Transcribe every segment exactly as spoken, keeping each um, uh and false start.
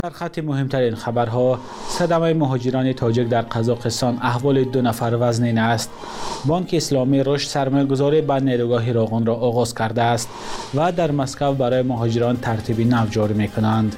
در خط مهمترین خبرها، صدمه مهاجران تاجیک در قزاقستان، احوال دو نفر وزنین است. بانک اسلامی رشد سرمایه‌گذاری به نیروگاه هراقان را آغاز کرده است و در مسکو برای مهاجران ترتیب نو جاری می‌کنند.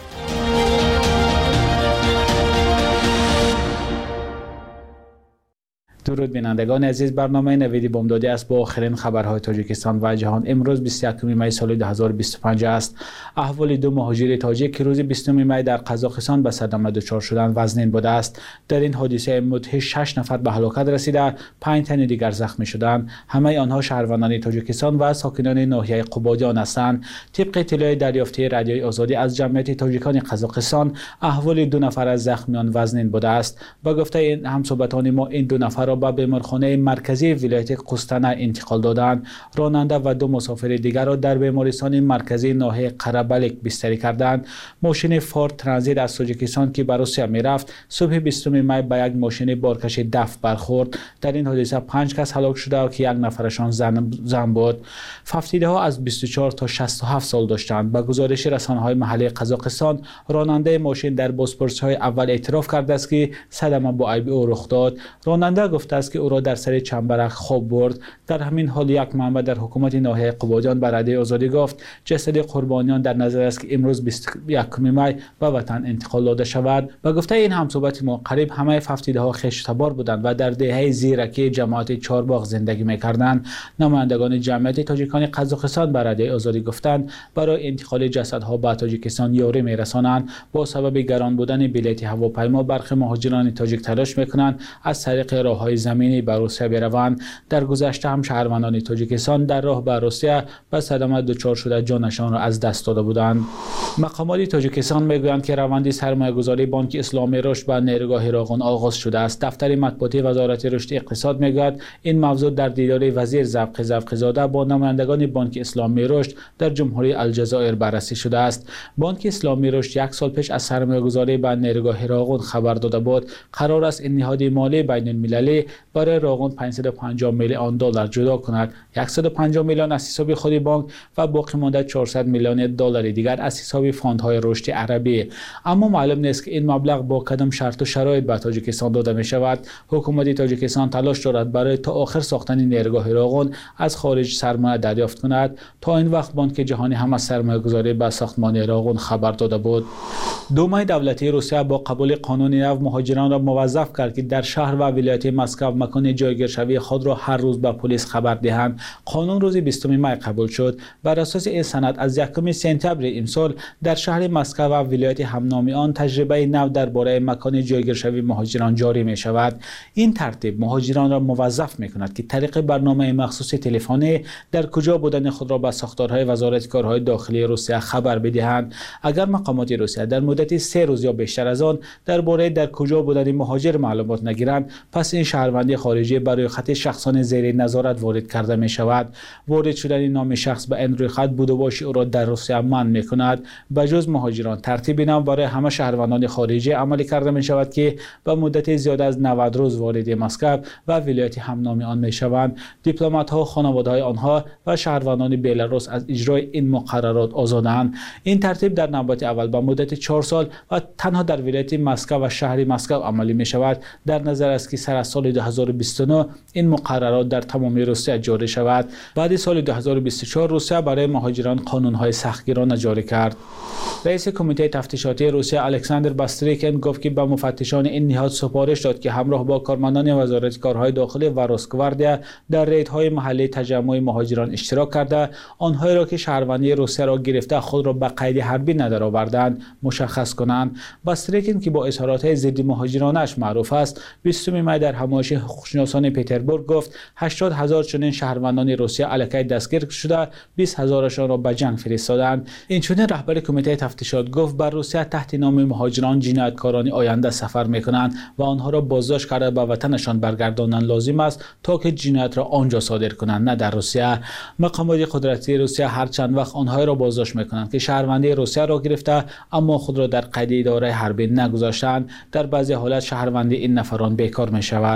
درود بینندگان عزیز، برنامه نوید بامدادی است با آخرین خبرهای تاجیکستان و جهان. امروز بیست و یکم می سال دو هزار و بیست و پنج است. احوال دو مهاجر تاجیک که روز بیستم می در قزاقستان به صدمه دچار شدند وزنین بوده است. در این حادثه مدهش شش نفر به هلاکت رسیده، پنج تن دیگر زخمی شدند. همه آنها شهروندان تاجیکستان و ساکنان ناحیه قبادیان هستند. طبق اطلاع دریافتی رادیوی آزادی از جمعیت تاجیکان قزاقستان، احوال دو نفر از زخمیان وزنین بوده است. با گفته این همصحبتان ما، این دو نفر به بیمارخانه مرکزی ولایت قوستانه انتقال دادند. راننده و دو مسافر دیگر را در بیمارستان مرکزی ناحیه قره‌بلک بستری کردند. ماشین فورد ترانزیت از تاجیکستان که به روسیه میرفت، صبح بیستم می به یک ماشین بارکش دفع برخورد. در این حادثه پنج کس هلاک شده و که یک نفرشان زن, زن بود. ففتیده ها از بیست و چهار تا شصت و هفت سال داشتند. به گزارش رسانه‌های محلی قزاقستان، راننده ماشین در بازپرسی‌های اول اعتراف کرده است که صدمه با عیب او رخ داد. راننده گفته است که او را در سر چنبرک خواب برد. در همین حال یک منبع در حکومت ناحیه قبادیان به رادیوی آزادی گفت جسد قربانیان در نظر است که امروز بیست و یکم می به وطن انتقال داده شود. و گفته این همصحبت ما، قریب همه ففتیده ها خشتبار بودند و در دهه زیرکی جماعت چهارباغ زندگی می‌کردند. نمایندگان جمعیت تاجیکان قزاقستان به رادیوی آزادی گفتند برای انتقال جسدها به تاجیکستان یاری می‌رسانند. با سبب گران بودن بلیط هواپیما، برخی مهاجران تاجیک تلاش می‌کنند از طریق راه‌های زمینی به روسیه بروند. در گذشته هم شهروندان تاجیکستان در راه به روسیه به صدمه دچار شده جانشان را از دست داده بودند. مقامات تاجیکستان میگویند که روند سرمایه‌گذاری بانک اسلامی رشد به نیروگاه هراقان آغاز شده است. دفتر مطبوعاتی وزارت رشد اقتصاد میگوید این موضوع در دیدار وزیر زبق زبق‌زاده با نمایندگان بانک اسلامی رشد در جمهوری الجزایر بررسی شده است. بانک اسلامی رشد یک سال پیش از سرمایه‌گذاری به نیروگاه هراقان خبر داده بود. قرار است این نهاد مالی بین‌المللی برای راقان پانصد و پنجاه میلیون دلار جدا کند. صد و پنجاه میلیون از حساب خود بانک و باقی مانده چهارصد میلیون دلار دیگر از حساب فاندهای رشد عربی. اما معلوم نیست که این مبلغ با کدام شرط و شرایط به تاجیکستان داده می شود. حکومت تاجیکستان تلاش دارد برای تا آخر ساختن نیروگاه هراقان از خارج سرمایه دریافت کند. تا این وقت بانک جهانی هم از سرمایه‌گذاری به ساختمان هراقان خبر داده بود. دومای دولتی روسیه با قبول قانون نو مهاجران را موظف کرد که در شهر و ولایت مسکو مکان جایگیرشوی خود را هر روز به پلیس خبر دهند. قانون روز بیستم می قبول شد. بر اساس این سند از یکم سپتامبر امسال در شهر مسکو و ولایت همنامی آن تجربه نو درباره مکان جایگیرشوی مهاجران جاری می شود. این ترتیب مهاجران را موظف می کند که طریق برنامه مخصوص تلفنی در کجا بودن خود را به ساختارهای وزارت کارهای داخلی روسیه خبر بدهند. اگر مقامات روسیه در مدت سه روز یا بیشتر از آن درباره در کجا بودن مهاجر معلومات نگیرند، پس این شهروندی خارجی برای خط شخصان زیر نظارت وارد کرده می شود. وارد شدن نام شخص به این روی خط بود و باشی او را در روسیه منع می کند. بجز مهاجران ترتیب نو برای همه شهروندان خارجی عملی کرده می شود که به مدت زیاد از نود روز وارد مسکو و ولایت همنامی آن می شوند. دیپلمات ها، خانواده های آنها و شهروندان بلاروس از اجرای این مقررات آزادند. این ترتیب در نوبت اول به مدت چهار سال و تنها در ولایت مسکو و شهر مسکو عملی می شود. در نظر است که سر از سال دو هزار و بیست و نه این مقررات در تمام روسیه جاری شود. بعد سال دو هزار و بیست و چهار روسیه برای مهاجران قانون‌های سختگیرانه جاری کرد. رئیس کمیته تفتیشاتی روسیه الکساندر باستریکین گفت که به مفتشان این نهاد سپارش داد که همراه با کارمندان وزارت کارهای داخلی و روسگواردیا در ریدهای محلی تجمع مهاجران اشتراک کرده، آنهایی را که شهروندی روسیه را گرفته خود را به قید حربی ندرآوردند مشخص کنند. باستریکین که با اظهارات ضد مهاجرانش معروف است، بیستم می در همایش حقوقشناسان پتربورگ گفت هشتاد هزار چنین شهروندان روسیه الکی دستگیر شده، بیست هزارشان را به جنگ فرستادند. این چنین رهبر کمیته تفتیشات گفت بر روسیه تحت نام مهاجران جنایتکاران آینده سفر میکنند و آنها را بازداشت کرده به وطنشان برگرداندن لازم است تا که جنایت را آنجا صادر کنند، نه در روسیه. مقامات قدرتی روسیه هر چند وقت آنها را بازداشت میکنند که شهروندی روسیه را گرفته اما خود را در قید اداره حربی نگذاشتند. در بعضی حالت شهروندی این نفران بیکار می شود.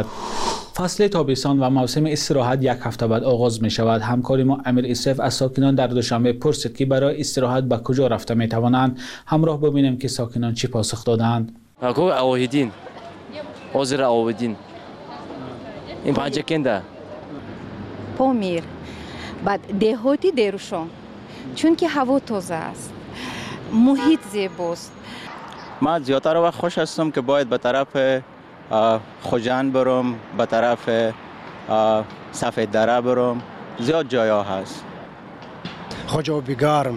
فصل تابستان و موسم استراحت یک هفته بعد آغاز می شود. همکار ما امیر اسرف از ساکنان در دوشنبه پرسید که برای استراحت به کجا رفته می توانند. همراه ببینیم که ساکنان چی پاسخ دادند. آوهیدین حاضر آوهیدین این پنجکنده پامیر بعد دهاتی درشان چون که هوا تازه است، محیط زیباست. من زیادتر وقت خوش هستم که باید به طرف خوجند برم، به طرف سفید دره برم. زیاد جایا هست. خوجا بیگرم،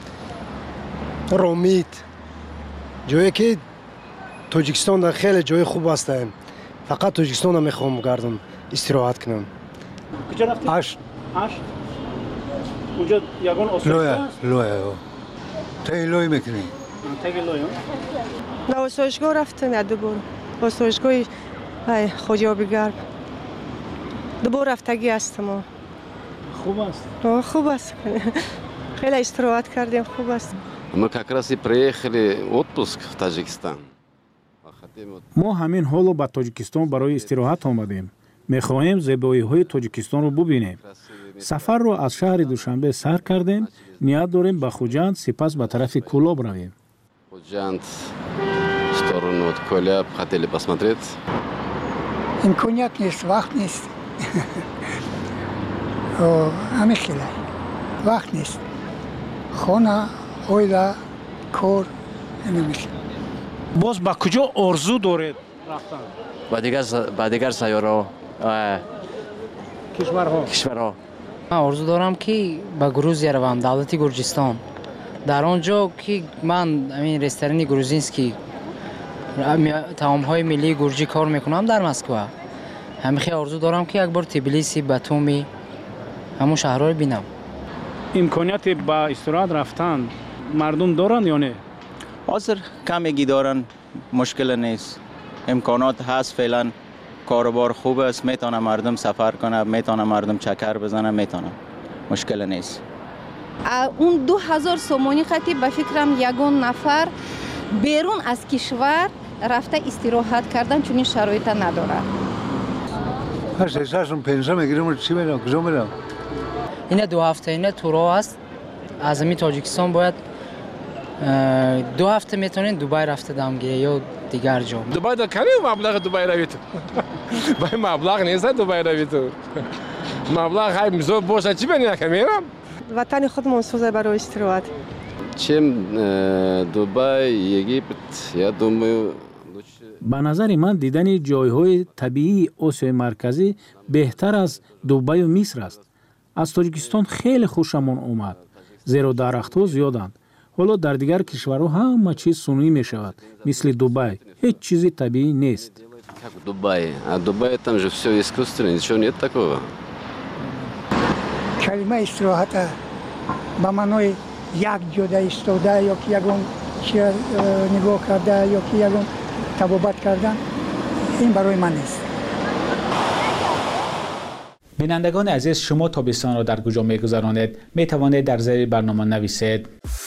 رومید، جایی که تاجیکستان خیلی جای خوب است. فقط تاجیکستان میخوام گردم استراحت کنم. کجا رفتی؟ اش اش اونجا یگان آسایشگاه است؟ لویا لویا تایی لوی میکنی؟ تایی لویا؟ نه آسایشگاه رفتم یا دوبار آسایشگاه خوجا بیگرم دوبار رفتگی هستم. خوب است؟ خوب است، خیلی استراحت کردیم، خوب است. Мы как раз и приехали в отпуск в Таджикистан. ما همین حالا به تاجیکستان برای استراحت آمدیم. میخواهیم زیبایی‌های تاجیکستان رو ببینیم. سفر رو از شهر دوشنبه سر کردیم. نیت داریم به خوجند سپس به طرف کولاب رویم. Худжанд в сторону от Коляб хотели посмотреть. امکانیت نیست، وقت نیست. همه خیلی وقت نیست. خانه، اویلا، کار نمیشه. باز با کجا آرزو دارید رفتن؟ با دیگر با دیگر سیاره کشورها کشورها من آرزو دارم که به گروزیا روم، دولت گرجستان. در آنجا که من همین رستوران گروزینسکی طعام‌های ملی گرجی کار میکنم در مسکو. همیشه آرزو دارم که یک بار تبلیسی، باتومی، همون شهرها رو ببینم. امکانیت با استراحت رفتن مردم دارن یا نه؟ حاضر کمگی دارن، مشکل نیست. امکانات هست فعلا، کاروبار خوب است، میتونه مردم سفر کنه، میتونه مردم چکر بزنه، میتونه، مشکل نیست. اون دو هزار سومانی خطی به فکرم یگان نفر بیرون از کشور رفته استراحت کردن چون این شرایط نداره. هست اساسم پنجاه میگیرم چی میرم کجا میرم؟ این دو هفته اینه تورا است. از می تاجیکستان باید دو هفته میتونین دبی رفته دامگیره یا دیگر جا. دبی دا کمی مبلغ دبی روید. با مبلغ نیست دبی روید. مبلغ های میزو باشه چی بینی نکمیرم؟ وطن خودمون سوزه برای استراحت. Чем Дубай, Египет, я думаю, به نظر من دیدن جایهای طبیعی آسیای مرکزی بهتر از دبی و مصر است. از تاجیکستان خیلی خوشمان اومد. زیرا درخت‌ها زیادند. حالا در دیگر کشورها همه چیز صنعتی می شود. مثل دبی هیچ چیزی طبیعی نیست. как в Дубае. А в Дубае там же все искусственно, ничего нет такого. کلمه استراحت به معنای یک جوده ایستاده یا که یگون چیز نگاه کرده یا که یگون طبابت کردن، این برای من نیست. بینندگان عزیز، شما تابستان را در کجا می‌گذرانید؟ می‌توانید در زیر برنامه نویسید.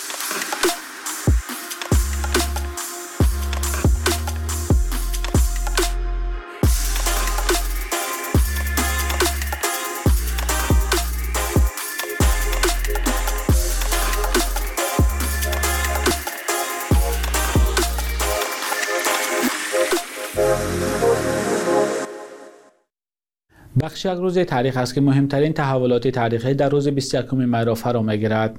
بخش یک روز تاریخ است که مهمترین تحولات تاریخی در روز بیست و یکم می را فرا می‌گیرد.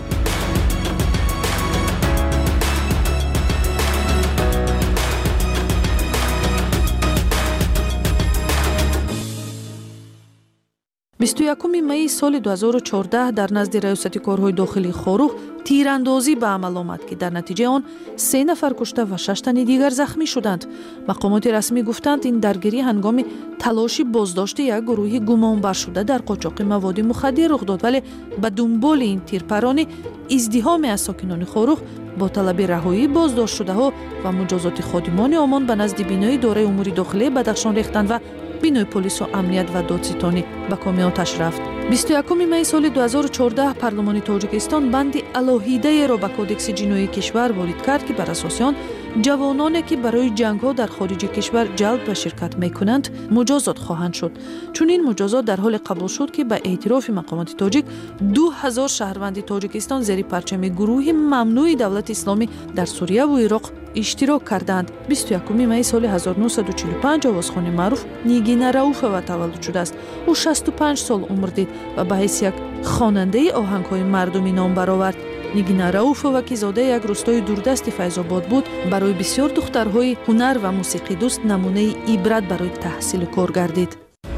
بیست و یکم می سال دو هزار و چهارده در نزد ریاست کارهای داخلی خاروق تیراندازی به عمل آمد که در نتیجه آن سه نفر کشته و شش تن دیگر زخمی شدند. مقامات رسمی گفتند این درگیری هنگام تلاشی بازداشت یک گروه گمانبر شده در قاچاق مواد مخدر رخ داد، ولی به دنبال این تیرپرانی ازدحام از ساکنان خاروق با طلب رهایی بازداشت شده ها و مجازات خادمان آمان به نزد بینای اداره امور داخلی بدخشان ریختند و بینای پلیس و امنیت و دادستانی به کام آتش رفت. بیست و یکم می سال دو هزار و چهارده پارلمان تاجیکستان بند الهیده را به کودکس جنایی کشور وارد کرد که بر اساس آن جوانانی که برای جنگ‌ها در خارج کشور جلب و شرکت می‌کنند مجازات خواهند شد. چون این مجازات در حال قبول شد که به اعتراف مقامات تاجیک دو هزار شهروند تاجیکستان زیر پرچم گروه ممنوع دولت اسلامی در سوریه و عراق اشتراک کردند. بیست و یکم می سال هزار و نهصد و چهل و پنج آوازخوان معروف نیگینا رئوفова تولد شده است. او شصت و پنج سال عمر دید و به حیث یک خواننده آهنگ‌های مردمی نام برآورد. نیگینا رئوفова که زاده یک روستای دوردست فیض‌آباد بود، برای بسیار دخترهای هنر و موسیقی دوست نمونه عبرت برای تحصیل کار گردید.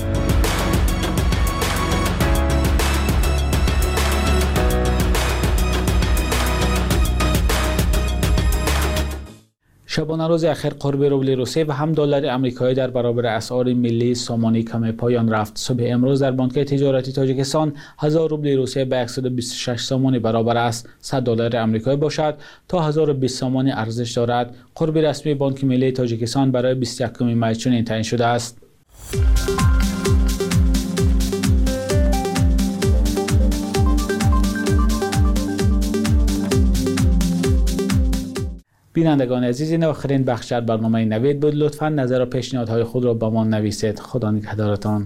شبانه روز اخیر قرب روبل روسیه و هم دلار آمریکایی در برابر اسعار ملی سامانی کم پایان رفت. صبح امروز در بانک تجارتی تاجیکستان هزار روبل روسیه به صد و بیست و شش سامانی برابر است. صد دلار آمریکایی باشد تا هزار و بیست سامانی ارزش دارد. قرب رسمی بانک ملی تاجیکستان برای بیست و یکم می چنین تعیین شده است. بینندگان عزیز، این آخرین بخش در برنامه نوید بود. لطفاً نظر و پیشنهادهای خود را با ما نویسید. خدا نگهدارتان.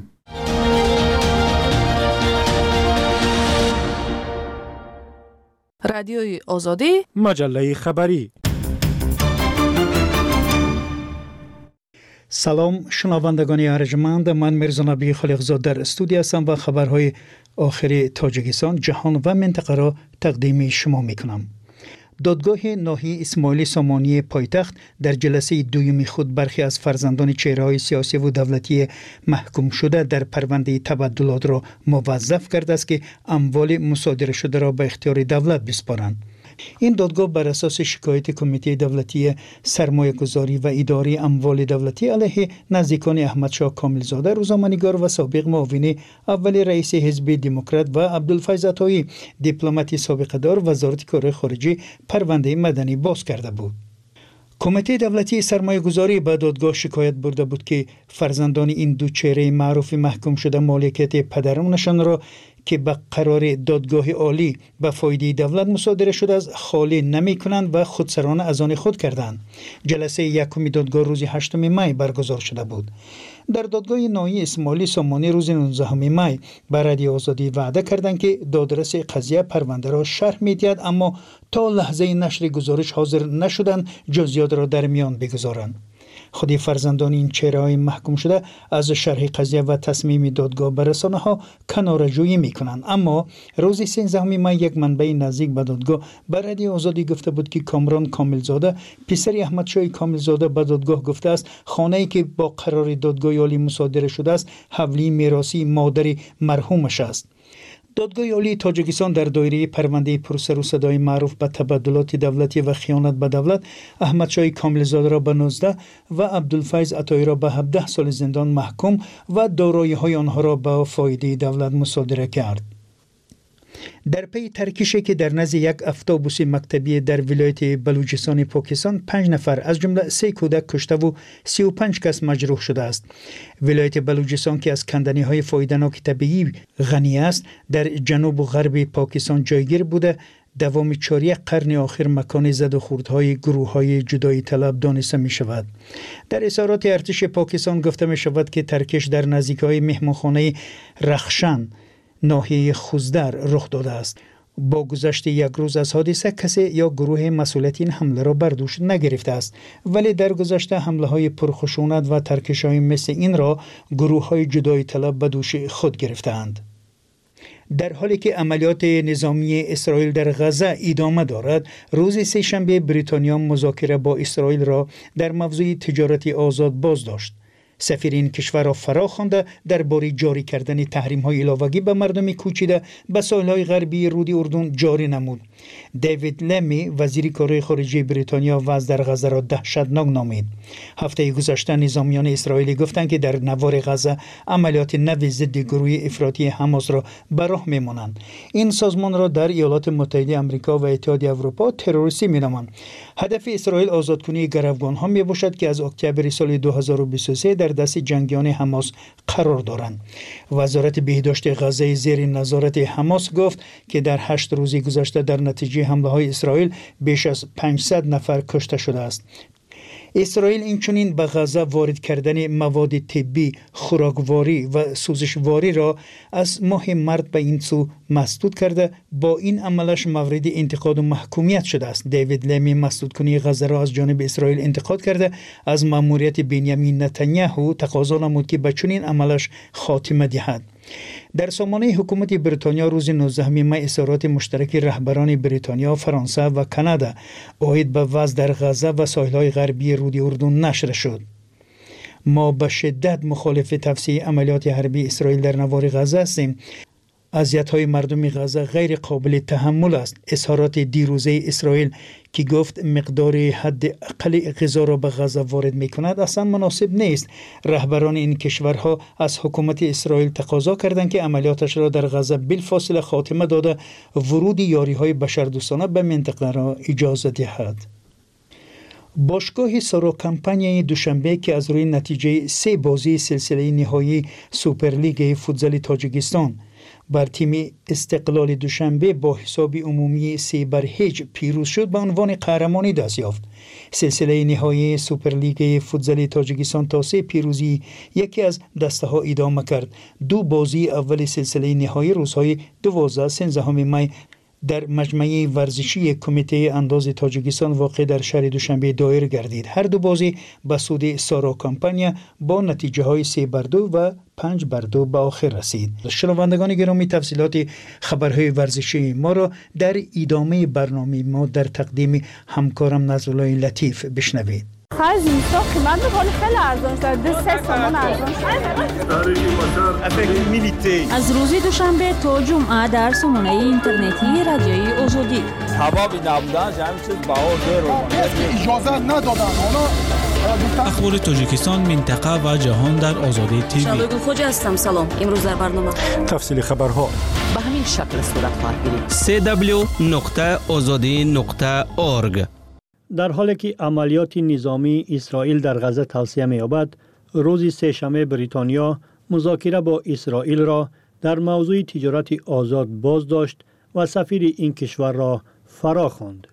رادیوی آزادی، مجله خبری. سلام شنوندگان ارجمند، من میرزا نبی خالقزاد در استودیو هستم و خبرهای آخر تاجیکستان، جهان و منطقه را تقدیم شما میکنم. دادگاه ناحیه اسماعیل سامانی پایتخت در جلسه دومی خود برخی از فرزندان چهره‌های سیاسی و دولتی محکوم شده در پرونده تبدلات را موظف کرده است که اموال مصادره شده را به اختیار دولت بسپارند. این دادگاه بر اساس شکایت کمیته دولتی سرمایه گذاری و اداره اموال دولتی علیه نزدیکان احمدشاه کاملزاده، روزنامه‌نگار و سابق معاون اول رئیس حزب دموکرات و عبدالفیض عطایی، دیپلمات سابقه دار وزارت کار خارجه، پرونده مدنی باز کرده بود. کمیته دولتی سرمایه گذاری به دادگاه شکایت برده بود که فرزندان این دو چهره معروف محکوم شده مالکیت پدرانشان را که به قرار دادگاه عالی به فایده دولت مصادره شده از خالی نمی کنند و خودسرانه از آن خود کردند. جلسه یکم دادگاه روز هشتم می برگزار شده بود. در دادگاه ناحیه اسماعیل سامانی روز نوزدهم می به رادیو آزادی وعده کردند که دادرس قضیه پرونده را شرح می‌دهد، اما تا لحظه نشر گزارش حاضر نشدند جزئیات را در میان بگذارند. خودی فرزندان این چهره‌های محکوم شده از شرح قضیه و تصمیم دادگاه به رسانه‌ها کناره‌جویی می‌کنند، اما روز سیزدهم می یک منبع نزدیک به دادگاه به رادیو آزادی گفته بود که کامران کاملزاده، پسر احمدشاه کاملزاده، به دادگاه گفته است خانه‌ای که با قرار دادگاه عالی مصادره شده است حولی میراثی مادر مرحومش است. دادگاه عالی تاجیکستان در دایره پرونده پرسر و صدای معروف به تبدلات دولتی و خیانت به دولت احمدشاه کاملزاده را به نوزده و عبدالفیض عطایی را به هفده سال زندان محکوم و دارایی‌های آنها را به فایده دولت مصادره کرد. در پی ترکشی که در نزد یک اتوبوس مکتبی در ولایت بلوچستان پاکستان پنج نفر از جمله سه کودک کشته و سی و پنج کس مجروح شده است. ولایت بلوچستان که از کندنی‌های فایده‌ناک طبیعی غنی است، در جنوب و غرب پاکستان جایگیر بوده دوام چهار قرن آخر مکان زد و خوردهای گروه‌های جدایی طلب دانسته می شود. در اظهارات ارتش پاکستان گفته می شود که ترکش در نزدیکی مهمانخانه رخشان ناحیه خوزدر رخ داده است. با گذشت یک روز از حادثه کسی یا گروه مسئولیت این حمله را بر دوش نگرفته است، ولی در گذشته حمله های پرخشونت و ترکش های مثل این را گروه های جدایی طلب به دوش خود گرفتند. در حالی که عملیات نظامی اسرائیل در غزه ادامه دارد، روز سه‌شنبه بریتانیا مذاکره با اسرائیل را در موضوع تجارت آزاد باز داشت. سفیر این کشور را فرا خوانده درباره جاری کردن تحریم‌های علاوه‌ای به مردم کوچیده به ساحل‌های غربی رود اردن جاری نمود. دیوید لمی وزیر کار خارجه بریتانیا وضع در غزه را دهشتناک نامید. هفته گذشته نظامیان اسرائیلی گفتند که در نوار غزه عملیات نوی ضد گروه افراطی حماس را به راه می‌مانند. این سازمان را در ایالات متحده آمریکا و اتحادیه اروپا تروریستی می‌نامند. هدف اسرائیل آزادکنی گروگان‌ها میباشد که از اکتبر سال دو هزار و بیست و سه در دست جنگیان حماس قرار دارند. وزارت بهداشت غزه زیر نظارت حماس گفت که در هشت روز گذشته در نتیجه حمله های اسرائیل بیش از پانصد نفر کشته شده است. اسرائیل اینچنین به غزه وارد کردن مواد طبی، خوراکواری و سوزشواری را از ماه مارس به این سو مسدود کرده. با این عملش مورد انتقاد و محکومیت شده است. دیوید لمی مسدودکنی غزه را از جانب اسرائیل انتقاد کرده. از مأموریت بنیامین نتانیاهو تقاضا نمود که به چنین عملش خاتمه دهد. در سامانه حکومت بریتانیا روز نوزدهم می اظهارات مشترک رهبران بریتانیا، فرانسه و کانادا اوید به وضع در غزه و ساحل‌های غربی رود اردن نشر شد. ما به شدت مخالف تفسیر عملیات حربی اسرائیل در نوار غزه هستیم. اذیت‌های مردم غزه غیر قابل تحمل است. اظهارات دیروزه اسرائیل که گفت مقدار حد اقل غذا را به غزه وارد می‌کند اصلا مناسب نیست. رهبران این کشورها از حکومت اسرائیل تقاضا کردند که عملیاتش را در غزه بالفاصله خاتمه داده ورود یاری‌های بشردوستانه به منطقه را اجازه دهد. باشگاه سارا کمپانی دوشنبه که از روی نتیجه سه بازی سلسله نهایی سوپرلیگ فوتزال تاجیکستان بر تیم استقلال دوشنبه با حساب عمومی سه بر هیچ پیروز شد، به عنوان قهرمانی دست یافت. سلسله نهایی سوپرلیگ فوتزال تاجیکستان تا سه پیروزی یکی از دسته ها ادامه کرد. دو بازی اول سلسله نهایی روزهای دوازده سیزدهم می در مجمع ورزشی کمیته انداز تاجیکستان واقع در شهر دوشنبه دایر گردید. هر دو بازی به سود سارا کمپانی با نتیجه های سه بر دو و پنج بر دو به آخر رسید. شنوندگان گرامی، تفصیلات خبرهای ورزشی ما را در ادامه برنامه ما در تقدیم همکارم نظرالله لطیف بشنوید. خیلی زیستا قیمت میکنه، خیلی ارزان شد. دو سه سامان ارزان شد. از روز دوشنبه تا جمعه در سامانه اینترنتی رادیوی آزادی. هوا بی نبودن همین چیز باور دارو. اجازه ندادن. اخبار تاجیکستان، منطقه و جهان در آزادی تیوی. شبگون خوج هستم. سلام. امروز در برنامه تفصیل خبرها به همین شکل صورت خواهد گرفت. سی دبلیو نقطه آزادی نقطه اورگ. در حالی که عملیات نظامی اسرائیل در غزه توسعه می‌یابد، روز سه‌شنبه بریتانیا مذاکره با اسرائیل را در موضوع تجارت آزاد باز داشت و سفیر این کشور را فرا خواند.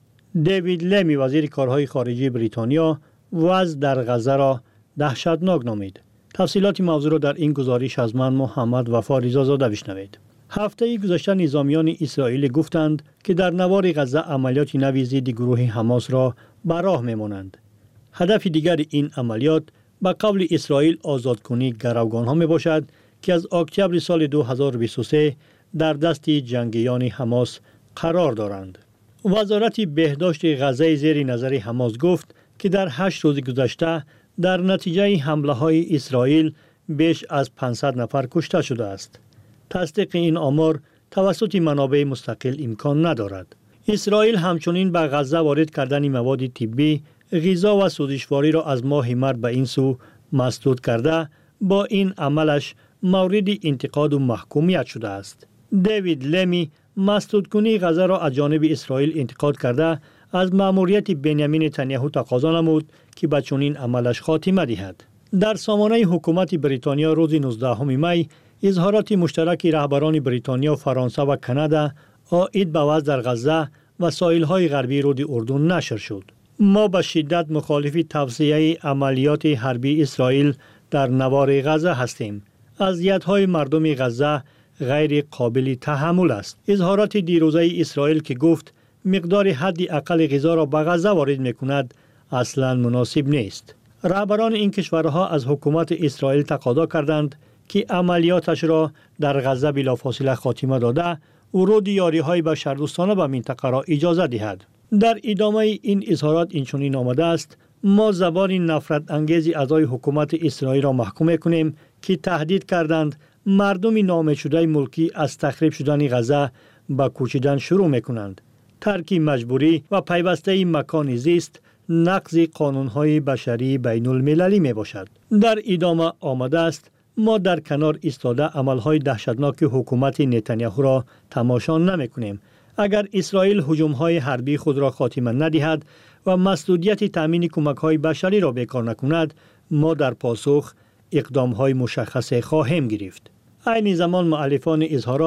دیوید لمی وزیر کارهای خارجی بریتانیا وضع در غزه را دهشتناک نامید. تفصیلات موضوع را در این گزارش از من محمد وفا رضازاده بشنوید. هفته گذشته نظامیان اسرائیل گفتند که در نوار غزه عملیات نوی ضد گروه حماس را به راه می‌مانند. هدف دیگر این عملیات به قول اسرائیل آزادکنی گروگان‌ها میباشد که از اکتبر سال دو هزار و بیست و سه در دست جنگیان حماس قرار دارند. وزارت بهداشت غزه زیر نظر حماس گفت که در هشت روز گذشته در نتیجه حمله‌های اسرائیل بیش از پانصد نفر کشته شده است. تصدیق این آمار توسط منابع مستقل امکان ندارد. اسرائیل همچنین به غزه وارد کردن مواد طبی، غذا و سوزشواری را از ماه مارس به این سو مسدود کرده، با این عملش مورد انتقاد و محکومیت شده است. دیوید لمی مسدودکنی غزه را از جانب اسرائیل انتقاد کرده، از مأموریت بنیامین نتانیاهو تقاضا نمود که به چنین عملش خاتمه دهد. در سامانه حکومت بریتانیا روز نوزدهم می اظهارات مشترک رهبران بریتانیا، فرانسه و کانادا عاید به وضع در غزه و ساحل‌های غربی رود اردن نشر شد. ما به شدت مخالف توسعه عملیات حربی اسرائیل در نوار غزه هستیم. اذیت‌های مردم غزه غیر قابل تحمل است. اظهارات دیروزه اسرائیل که گفت مقدار حد اقل غذا را به غزه وارد می‌کند اصلاً مناسب نیست. رهبران این کشورها از حکومت اسرائیل تقاضا کردند که عملیاتش را در غزه بلافاصله خاتمه داده ورود یاری‌های بشردوستانه به منطقه را اجازه دهد. در ادامه این اظهارات اینچنین آمده است: ما زبان نفرت انگیز اعضای حکومت اسرائیل را محکوم می‌کنیم که تهدید کردند مردم ناامید شده ملکی از تخریب شدن غزه به کوچیدن شروع می‌کنند. ترک مجبوری و پیوسته مکان زیست نقض قانون‌های بشری بین المللی میباشد. در ادامه آمده است: ما در کنار ایستاده عملهای دهشتناک حکومت نتانیاهو را تماشا نمی‌کنیم. اگر اسرائیل هجوم‌های حربی خود را خاتمه ندهد و مسئولیت تامین کمک‌های بشری را بیکار نکند، ما در پاسخ اقدام‌های مشخص خواهیم گرفت. عین زمان مؤلفان اظهارات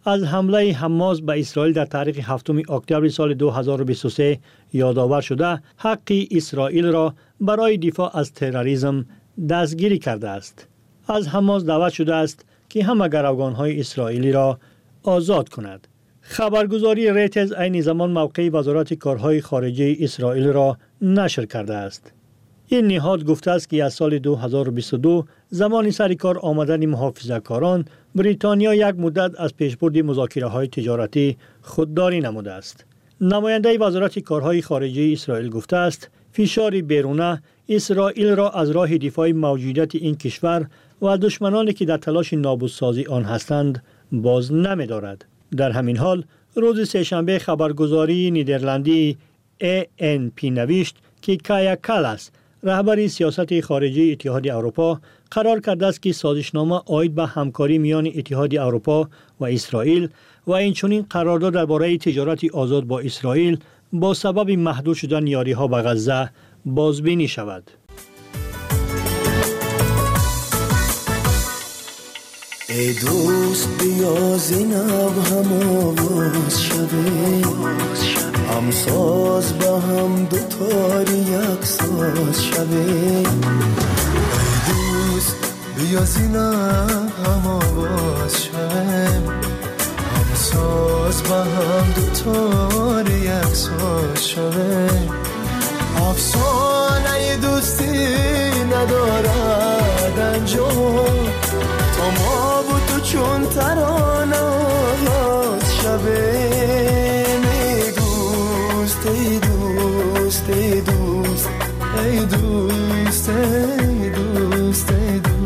از حمله حماس به اسرائیل در تاریخ هفتم اکتبر سال دو هزار و بیست و سه یادآور شده حق اسرائیل را برای دفاع از تروریسم دستگیری کرده است. از حماس دعوت شده است که همه گروگان‌های اسرائیلی را آزاد کند. خبرگزاری ریترز عین زمان موقع وزارت کارهای خارجه اسرائیل را نشر کرده است. این نهاد گفته است که از سال دو هزار و بیست و دو زمان سر کار آمدن محافظه‌کاران بریتانیا یک مدت از پیشبرد مذاکره‌های تجارتی خودداری نموده است. نماینده وزارت کارهای خارجه اسرائیل گفته است فشار بیرونه اسرائیل را از راه دفاع موجودیت این کشور و دشمنانی که در تلاش نابودسازی آن هستند باز نمی‌دارد. در همین حال روز سه‌شنبه خبرگزاری نیدرلندی ای ان پی نوشت که کایا کالاس رهبر سیاست خارجی اتحاد اروپا قرار کرده است که سازشنامه عاید به همکاری میان اتحاد اروپا و اسرائیل و اینچنین قرارداد درباره تجارت آزاد با اسرائیل با سبب محدود شدن یاری‌ها به غزه بازبینی شود. ای دوست بیا زینب هم آواز شده هم ساز با هم دوتاری یک ساز شده. ای دوست بیا زینب هم آواز شده هم ساز با هم دوتاری یک ساز شده. افسانه دوستی ندارد انجام تا ما بود تو چون ترانه آغاز شبه. ای دوست ای دوست ای دوست ای دوست ای دوست ای دوست.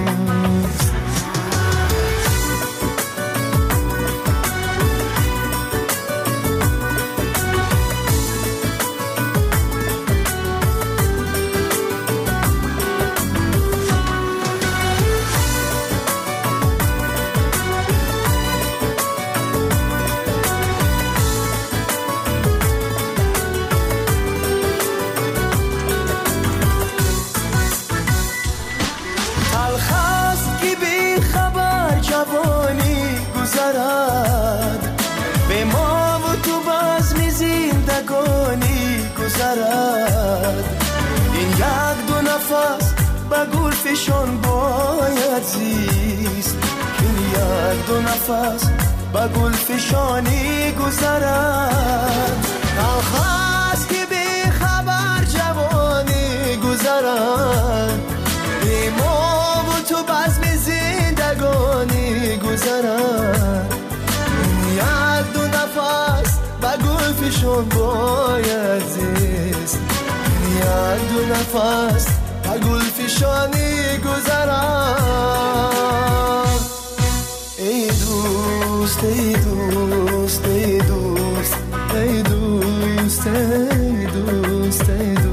به ما و تو بزم زندگانی گذرد. این یک دو نفس به گل فشان باید زیست. این یک دو نفس به گل فشانی گذرد. نخواست که بی خبر جوانی گذرد. به ما و تو بزم زندگانی گذرد. یک دو نفس به گل فشان باید زیست. یک دو نفس به گل فشانی گذرد. ای دوست ای دوست ای دوست ای دوست ای دوست ای دوست.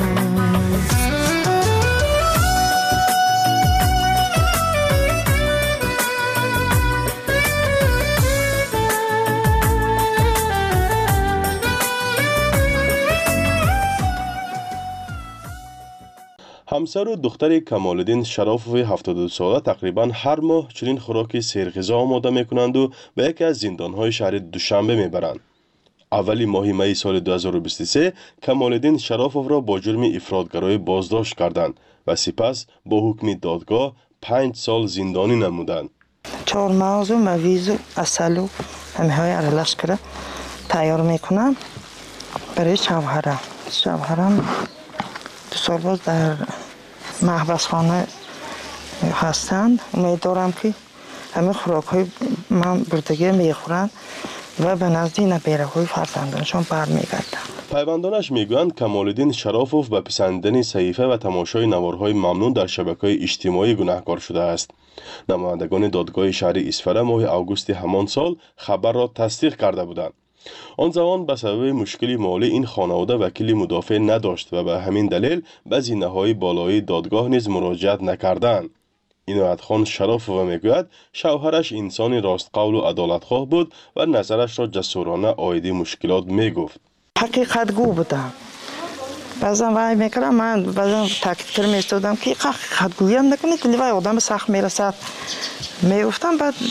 همسر و دختر کمال‌الدین شرافوف هفتاد و دو ساله تقریبا هر ماه چنین خوراک سیرغذا آماده میکنند و به یکی از زندان‌های شهر دوشنبه میبرند. اولی ماه می سال دو هزار و بیست و سه کمال‌الدین شرافوف را با جرم افراطگرایی بازداشت کردند و سپس با حکم دادگاه پنج سال زندانی نمودند. چهار مغز و مویز و عسل و همه‌های ارلشکره تیار میکنم برای شوهرم. شوهرم دو سال باز در محبسخانه هستند. امیدوارم که همه خوراک های من بردگی میخورند و به نزد نبیره‌های فرزندانشان برمیگردند. پیوندانش میگویند کمال‌الدین شرافوف به پسندیدن صحیفه و تماشای نوارهای ممنوع در شبکه‌های اجتماعی گناهکار شده است. نمایندگان دادگاه شهر اصفهان ماه آگوست همان سال خبر را تصدیق کرده بودند. آن زمان به سبب مشکلی مالی این خانواده وکیل مدافع نداشت و به همین دلیل به زینه‌های بالایی دادگاه نیز مراجعت نکردند. عنایت خان شرافوف میگوید شوهرش انسانی راستقول و عدالتخواه بود و نظرش را جسورانه عایده مشکلات میگفت. حقیقت گو بودم. بعضا وای میکردم من بعضا تاکید میستودم که حقیقت گویم نکنید ولی وای آدم سخت میرسد میگفتم. بعد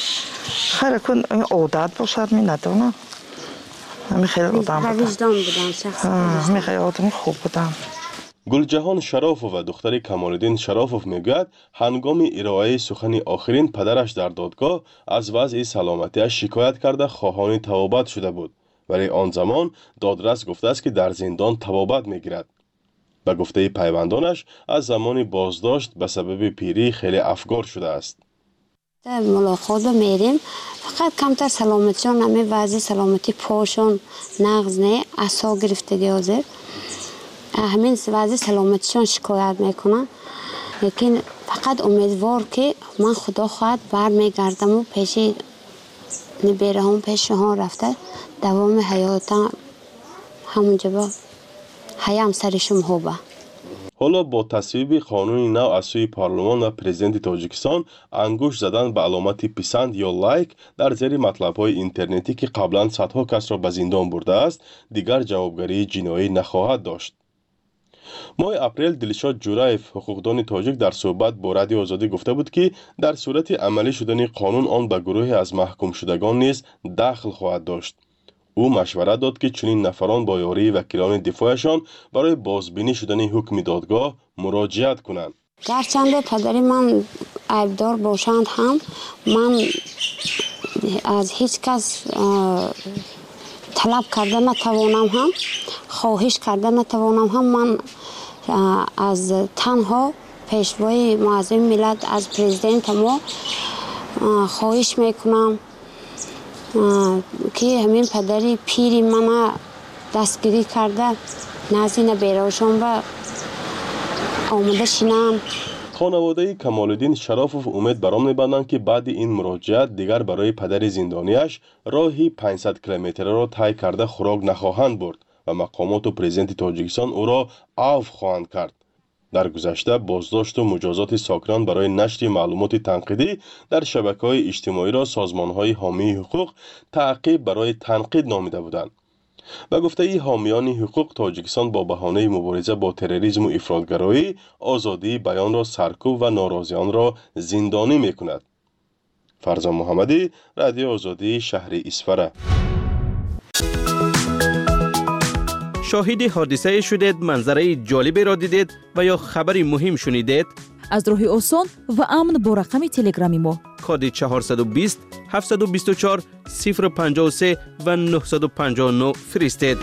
خیلی کن عادت باشد می ندانم. همین خیلی آدم بودم. وجدان بودن شخص. همین خیلی آدم خوب بودم. گلجهان شرافوف و دختر کمالالدین شرافوف میگوید هنگام ارائه سخن آخرین پدرش در دادگاه از وضع سلامتیش شکایت کرده خواهان توبت شده بود، ولی آن زمان دادرس گفته است که در زندان توبت میگیرد. به گفته پیوندانش از زمان بازداشت به سبب پیری خیلی افگار شده است. در ملاقات میریم فقط کمتر سلامتیشون همه وضع سلامتی پاشون نغز نه عصا گرفتگی حاضر همین وضع سلامتیشون شکایت میکنن، لیکن فقط امیدوار که من خدا خواهد بر میگردم و پیش نبیره هم پیش ها رفته دوام حیاتم همونجا با حیام سرشم خوبه. حالا با تصویب قانون نو از سوی پارلمان و پرزیدنت تاجیکستان انگوش زدن به علامت پسند یا لایک در زیر مطلب‌های اینترنتی که قبلا صدها کس را به زندان برده است دیگر جوابگری جنایی نخواهد داشت. ماه اپریل دلشاد جورایف حقوقدان تاجیک در صحبت با رادیو آزادی گفته بود که در صورت عملی شدن قانون آن به گروهی از محکوم شدگان نیز دخل خواهد داشت. او مشورت داد که چنین نفران با یاری وکیلان دفاعشان برای بازبینی شدن حکم دادگاه مراجعت کنند. گرچند پدری من عیبدار باشند هم من از هیچ کس طلب کرده نتوانم هم خواهش کرده نتوانم هم من از تنها پیشوای معظم ملت از پرزیدنت ما خواهش میکنم که همین پدری پیری من دستگیری کرده نزدین بیراشون و آمده شینم. خانواده کمالالدین شرافوف امید بر آن می‌بندند که بعد این مراجعت دیگر برای پدر زندانیش راهی پانصد کیلومتری را طی کرده خوراک نخواهند برد و مقامات و پرزیدنت تاجیکستان او را عفو خواهند کرد. در گذشته بازداشت و مجازات ساکنان برای نشر معلومات تنقیدی در شبکه‌های اجتماعی را سازمان‌های حامی حقوق تعقیب برای تنقید نامیده بودند. به گفته ای حامیان حقوق تاجیکستان با بهانه مبارزه با تروریسم و افراطگرایی آزادی بیان را سرکوب و ناراضیان را زندانی می‌کند. فرزان محمدی، رادیو آزادی، شهر اسفره. شاهد حادثه شدید، منظره جالبی را دیدید و یا خبری مهم شنیدید؟ از راه آسان و امن با رقم تلگرامی ما کد چهارصد و بیست هفتصد و بیست و چهار صفر پنجاه و سه و نهصد و پنجاه و نه فرستید.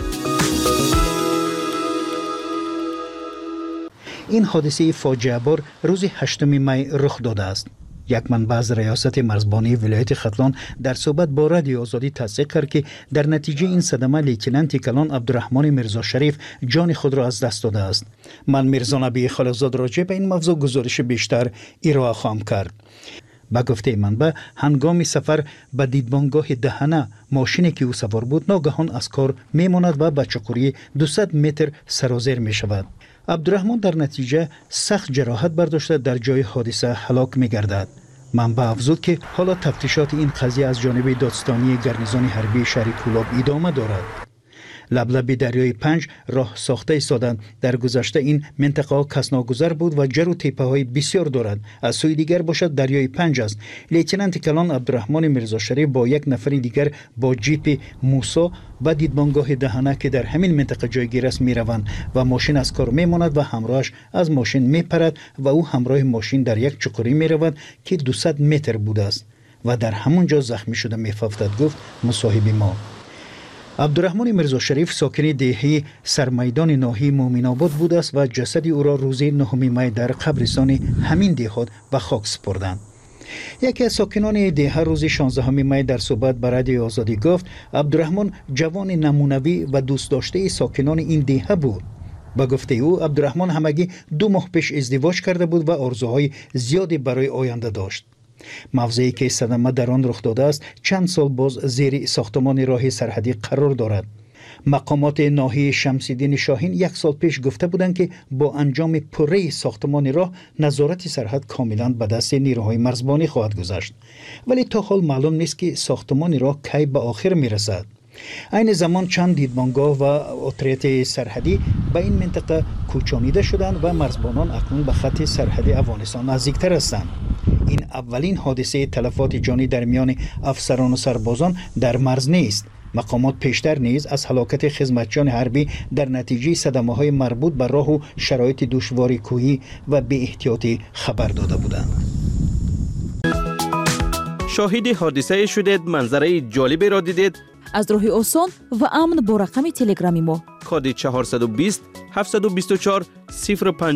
این حادثه فاجعه بار روز هشتم می رخ داده است. یک منبع از ریاست مرزبانی ولایت ختلان در صحبت با رادیو آزادی تصدیق کرد که در نتیجه این صدمه لیتنانت کلان عبدالرحمن میرزا شریف جان خود را از دست داده است. من میرزا نبی خالقزاد راجع به این موضوع گزارش بیشتر ارائه خواهم کرد. با گفته منبع هنگام سفر به دیدبانگاه دهنه ماشینی که او سوار بود ناگهان از کار میماند و به چقوری دویست متر سرازیر می شود. عبدالرحمن در نتیجه سخت جراحت برداشته در جای حادثه هلاک می گردد. منبع افزود که حالا تفتیشات این قضیه از جانب دادستانی گرنیزان حربی شهر کولاب ادامه دارد. لبلب دریای پنج راه ساخته ایستادند. در گذشته این منطقه کس ناگذر بود و جر و تپه های بسیار دارد. از سوی دیگر باشد دریای پنج است. لیتنانت کلان عبدالرحمن میرزا شریف با یک نفر دیگر با جیپ موسی و دیدبانگاه دهنه که در همین منطقه جایگیر است میروند و ماشین از کار میماند و همراهش از ماشین میپرد و او همراه ماشین در یک چقوری میرود که دویست متر بوده است و در همونجا زخمی شده میفافتد، گفت مصاحب ما. عبدالرحمن میرزا شریف ساکن دهه سرمیدان ناحیه مومن آباد بوده است و جسد او را روز نهم می در قبرستان همین دهات و خاک سپردند. یکی از ساکنان دهه روز شانزدهم می در صحبت با رادیو آزادی گفت عبدالرحمن جوان نمونوی و دوست داشته ساکنان این دهه بود. با گفته او عبدالرحمن همگی دو ماه پیش ازدواج کرده بود و آرزوهای زیادی برای آینده داشت. موضعی که صدمه در آن رخ داده است چند سال باز زیر ساختمان راه سرحدی قرار دارد. مقامات ناحیه شمس‌الدین شاهین یک سال پیش گفته بودند که با انجام پره ساختمان راه نظارت سرحد کاملا به دست نیروهای مرزبانی خواهد گذشت، ولی تا حال معلوم نیست که ساختمان راه کی به آخر میرسد. این زمان چند دیدبانگاه و اتریت سرحدی به این منطقه کوچانیده شدند و مرزبانان اکنون به خط سرحدی افغانستان نزدیکتر هستند. این اولین حادثه تلفات جانی در میان افسران و سربازان در مرز نیست. مقامات پیشتر نیز از هلاکت خدمتچیان حربی در نتیجه صدمه‌های مربوط به راه و شرایط دشوار کوهی و بی احتیاطی خبر داده بودند. شاهد حادثه شدید، منظره جالبی را دیدید. از راه آسان و امن با رقم تلگرامی ما کد چهارصد و بیست هفتصد و بیست و چهار صفر پنج